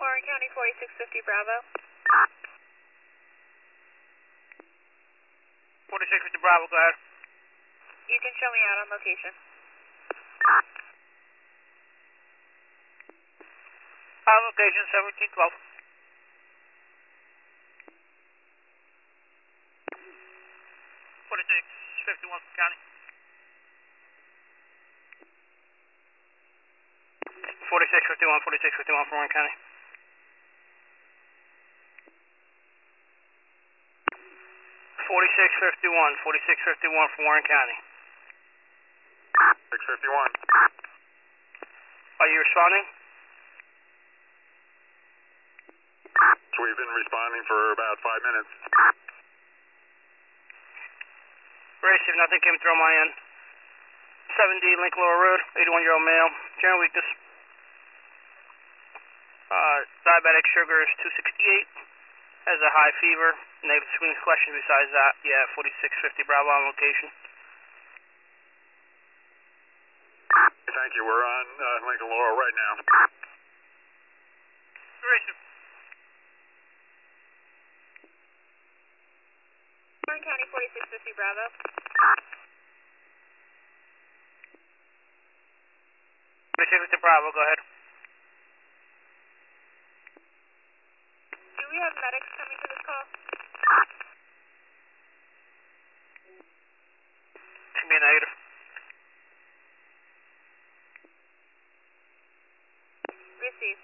Warren County 4650 Bravo. 4650 Bravo, go ahead. You can show me out on location. Location 1712. 4651 from County. 4651 from Warren County. 4651 from Warren County. 651. Are you responding? We've been responding for about 5 minutes. Receive, nothing came through on my end. 7D Link Lower Road, 81-year-old male, general weakness. Diabetic sugar is 268. Has a high fever. Negative screening questions besides that. Yeah, 4650 Bravo on location. Thank you. We're on Lincoln Laurel right now. Receive. Warren County 4650 Bravo. Bravo, go ahead. Do we have medics coming to this call? Should be a negative. Receive.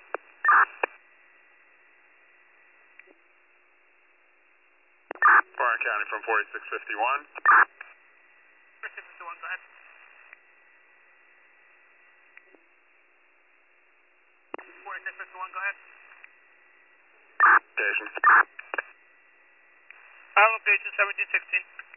Warren County from 4651. 4651, go ahead. 4651, go ahead. Location. Location 1716.